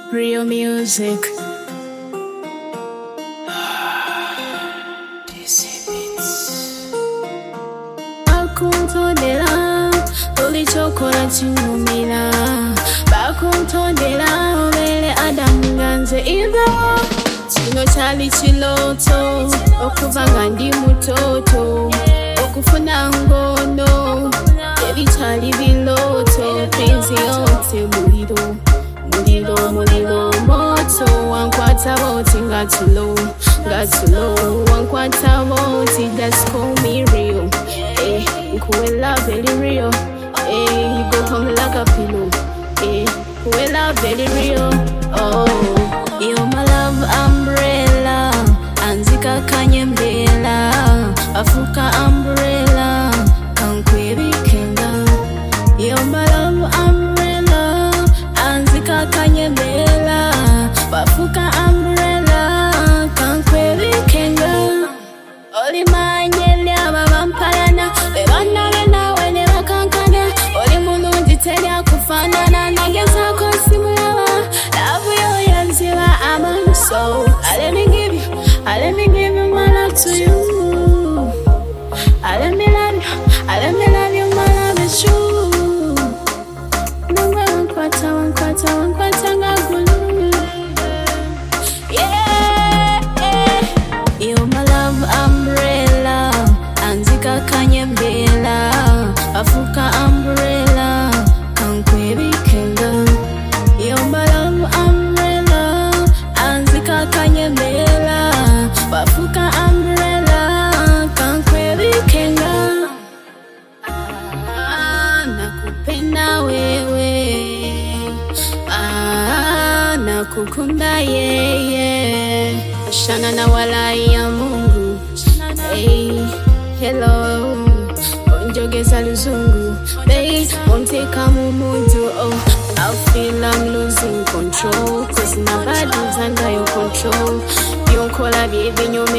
Real music. Bakuntondera ulichokora chingumira, bakuntondera obere Adamu nganze iva. Kino cyali kiloto okuvanga ndi mutoto, okufuna ngono ebi cyali biloto. Penzi yote muliro muliro moto, wankwata boti ngatulo wankwata boti. Just call me real, nkuwe love very real, you go home like a pillow, nkuwe love very real. Oh, you're my love umbrella, anzika kanyembela, afuka umbrella, kankwebi kenga. You're my love umbrella, anzika kanyembela, afuka umbrella, kankwebi kenga. Oli manyelia babampalana, bebana bena wene bakankana. Oli mulungi teri kufanana, nageza kosimulaba. Love yo yanziba among so. Let me give you my love to you. Let me love you, my love is true. Nungwe wankwata ngagulu. Yeah, you're my love umbrella, anzika kanyembela, afuka umbrella, kankwebi kenga. You're my love umbrella, anzika kanyembela, afuka umbrella, kankwebi kenga. Nakupenda wewe, nakukunda yeye. Shana na wala ya Mungu. Hey, hello, onjogeza luzungu. Babe, unteka mumundu. Oh, I feel I'm losing control, cause my body's under your control. Yonkola baby,